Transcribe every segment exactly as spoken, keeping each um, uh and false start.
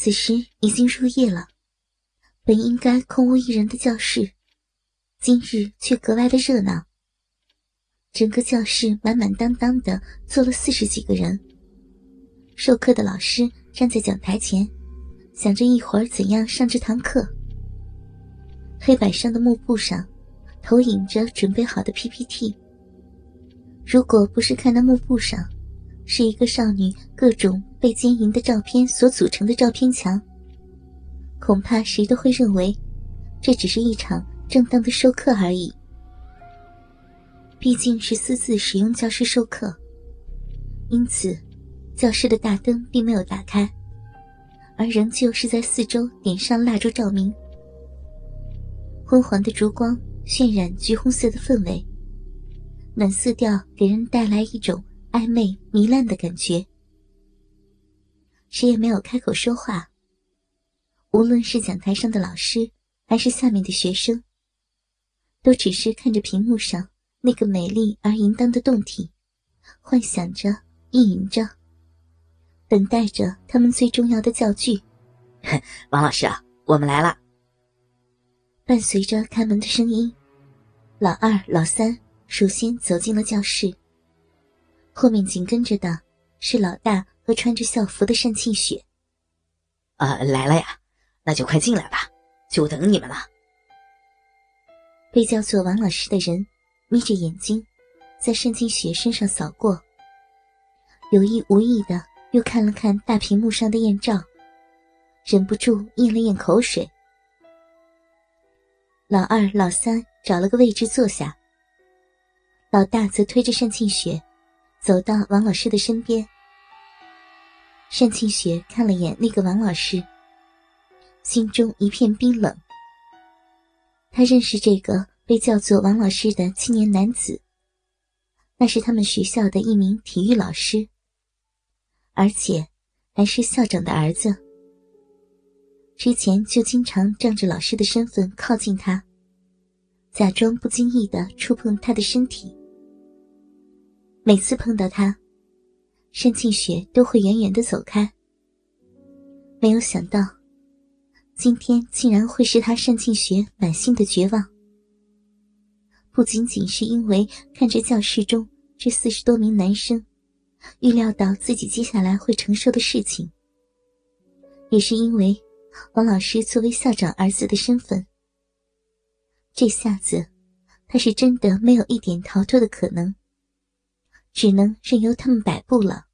此时已经入夜了，本应该空无一人的教室，今日却格外的热闹。整个教室满满当当的坐了四十几个人。授课的老师站在讲台前，想着一会儿怎样上这堂课。黑板上的幕布上投影着准备好的 P P T。 如果不是看到幕布上是一个少女各种被奸淫的照片所组成的照片墙，恐怕谁都会认为这只是一场正当的授课而已。毕竟是私自使用教室授课，因此教室的大灯并没有打开，而仍旧是在四周点上蜡烛照明。昏黄的烛光渲染橘红色的氛围，暖色调给人带来一种暧昧糜烂的感觉。谁也没有开口说话，无论是讲台上的老师还是下面的学生，都只是看着屏幕上那个美丽而淫荡的动体，幻想着意淫着，等待着他们最重要的教具。 王老师啊，我们来了。 伴随着开门的声音，老二老三首先走进了教室，后面紧跟着的是老大和穿着校服的单庆雪。 呃，来了呀，那就快进来吧，就等你们了。 被叫做王老师的人眯着眼睛在单庆雪身上扫过，有意无意的又看了看大屏幕上的艳照，忍不住咽了咽口水。老二老三找了个位置坐下，老大则推着单庆雪走到王老师的身边。单庆雪看了眼那个王老师，心中一片冰冷。他认识这个被叫做王老师的青年男子，那是他们学校的一名体育老师，而且还是校长的儿子。之前就经常仗着老师的身份靠近他，假装不经意地触碰他的身体。每次碰到他，单庆雪都会远远地走开。没有想到今天竟然会是他单庆雪满心的绝望。不仅仅是因为看着教室中这四十多名男生，预料到自己接下来会承受的事情，也是因为王老师作为校长儿子的身份，这下子他是真的没有一点逃脱的可能，只能任由他们摆布了。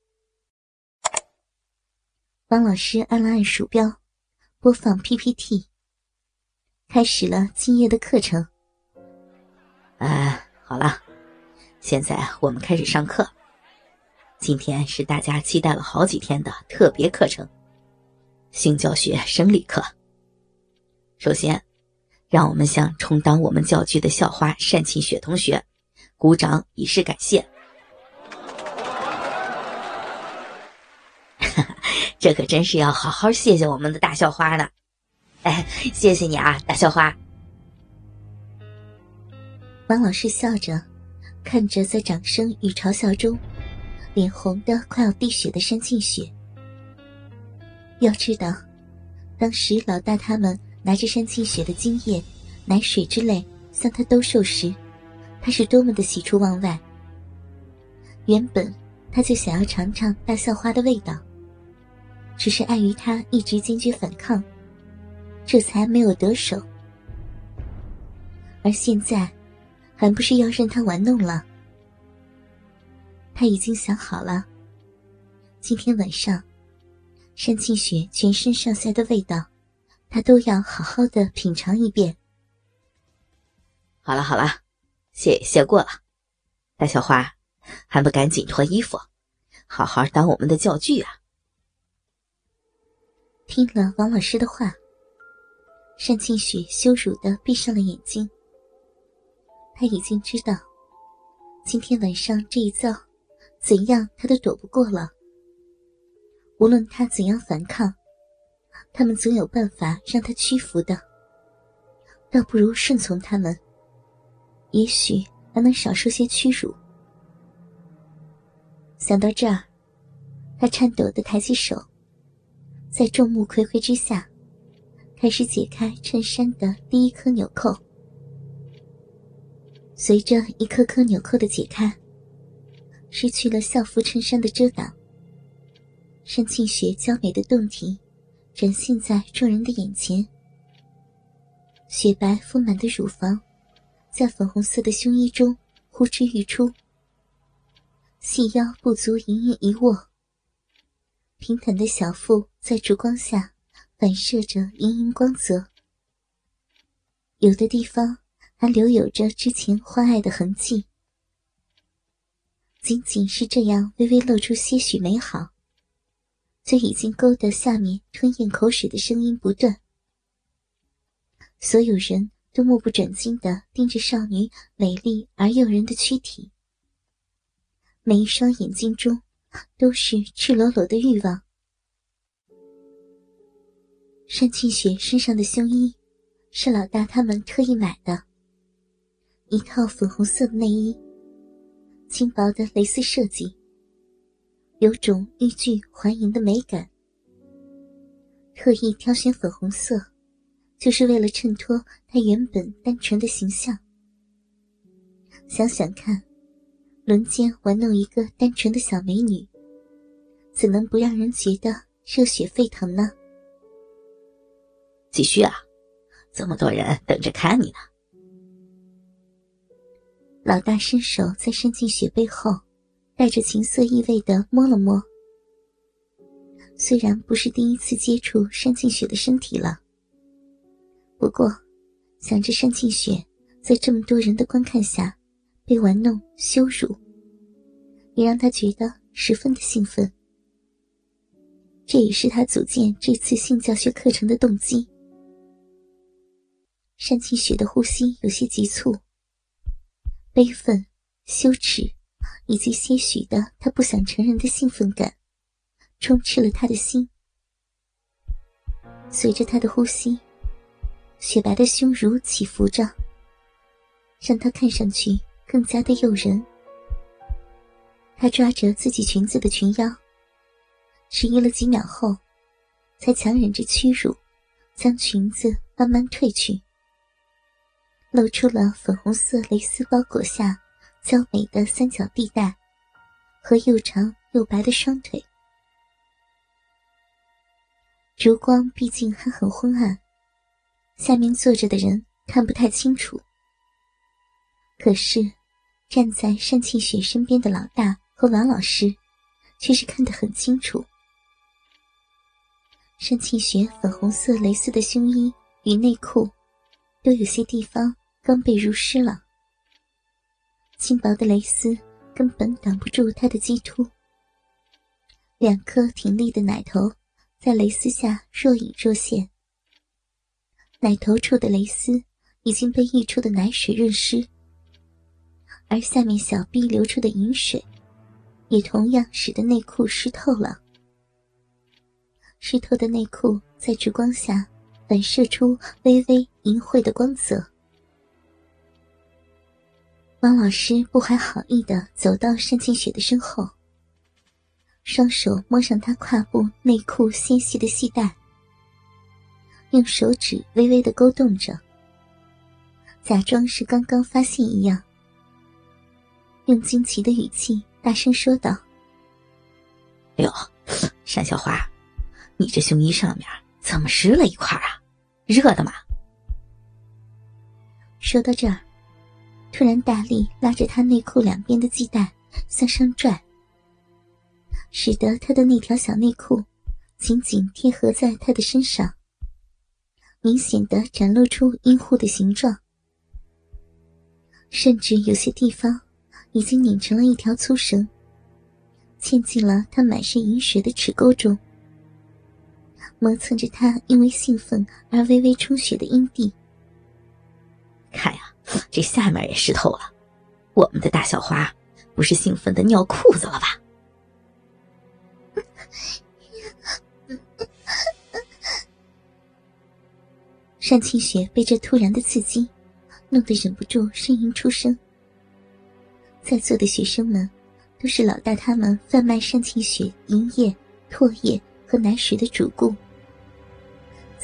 王老师按了按鼠标，播放 P P T， 开始了今夜的课程。 呃，好了，现在我们开始上课。今天是大家期待了好几天的特别课程，性教学生理课。首先，让我们向充当我们教具的校花单庆雪同学鼓掌以示感谢。这可真是要好好谢谢我们的大校花呢。哎，谢谢你啊，大校花。 王老师笑着看着在掌声与嘲笑中脸红的快要滴血的单庆雪。要知道当时老大他们拿着单庆雪的精液奶水之类向他兜售时，他是多么的喜出望外。原本他就想要尝尝大校花的味道，只是碍于他一直坚决反抗，这才没有得手。而现在还不是要任他玩弄了。他已经想好了，今天晚上单庆雪全身上下的味道他都要好好的品尝一遍。 好了好了，谢谢过了。大校花，还不赶紧脱衣服，好好当我们的教具啊。 听了王老师的话，单庆雪羞辱地闭上了眼睛。他已经知道今天晚上这一遭怎样他都躲不过了。无论他怎样反抗，他们总有办法让他屈服的，倒不如顺从他们，也许还能少受些屈辱。想到这儿，他颤抖地抬起手， 在众目睽睽之下，开始解开衬衫的第一颗纽扣。随着一颗颗纽扣的解开，失去了校服衬衫的遮挡，单庆雪娇美的胴体展现在众人的眼前。雪白丰满的乳房在粉红色的胸衣中呼之欲出，细腰不足盈盈一握，平坦的小腹在烛光下反射着莹莹光泽，有的地方还留有着之前欢爱的痕迹。仅仅是这样微微露出些许美好，就已经勾得下面吞咽口水的声音不断。所有人都目不转睛地盯着少女美丽而诱人的躯体，每一双眼睛中都是赤裸裸的欲望。单庆雪身上的胸衣是老大他们特意买的，一套粉红色的内衣，轻薄的蕾丝设计，有种欲拒还迎的美感。特意挑选粉红色，就是为了衬托她原本单纯的形象。想想看，轮奸玩弄一个单纯的小美女，怎能不让人觉得热血沸腾呢？ 继续啊，这么多人等着看你呢。 老大伸手在单庆雪背后带着情色意味地摸了摸。虽然不是第一次接触单庆雪的身体了，不过想着单庆雪在这么多人的观看下被玩弄羞辱，也让他觉得十分的兴奋。这也是他组建这次性教学课程的动机。单庆雪的呼吸有些急促，悲愤、羞耻以及些许的他不想承认的兴奋感充斥了他的心。随着他的呼吸，雪白的胸乳起伏着，让他看上去更加的诱人。他抓着自己裙子的裙腰，迟疑了几秒后，才强忍着屈辱将裙子慢慢褪去，露出了粉红色蕾丝包裹下娇美的三角地带和又长又白的双腿。烛光毕竟还很昏暗，下面坐着的人看不太清楚，可是站在单庆雪身边的老大和王老师却是看得很清楚。单庆雪粉红色蕾丝的胸衣与内裤都有些地方刚被濡湿了，轻薄的蕾丝根本挡不住她的肌凸，两颗挺立的奶头在蕾丝下若隐若现，奶头处的蕾丝已经被溢出的奶水润湿，而下面小臂流出的饮水也同样使得内裤湿透了。湿透的内裤在烛光下反射出微微淫秽的光泽。王老师不怀好意地走到单庆雪的身后，双手摸上她胯部内裤纤细的细带，用手指微微地勾动着，假装是刚刚发现一样，用惊奇的语气大声说道： 哎呦，单小花，你这胸衣上面怎么湿了一块啊？热的吗？ 说到这儿，突然大力拉着她内裤两边的系带向上拽，使得她的那条小内裤紧紧贴合在她的身上，明显地展露出阴户的形状，甚至有些地方已经拧成了一条粗绳，嵌进了她满是饮水的齿沟中，磨蹭着她因为兴奋而微微充血的阴蒂。 看呀，这下面也湿透了，我们的大小花不是兴奋的尿裤子了吧？ 单庆雪被这突然的刺激弄得忍不住呻吟出声。在座的学生们都是老大他们贩卖单庆雪营业、唾液和奶水的主顾，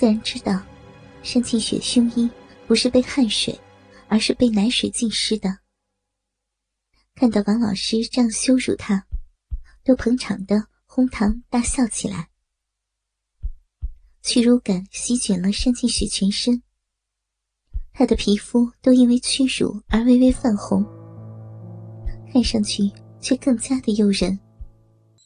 自然知道单庆雪胸衣不是被汗水，而是被奶水浸湿的。看到王老师这样羞辱她，都捧场的哄堂大笑起来。屈辱感席卷了单庆雪全身，她的皮肤都因为屈辱而微微泛红，看上去却更加的诱人。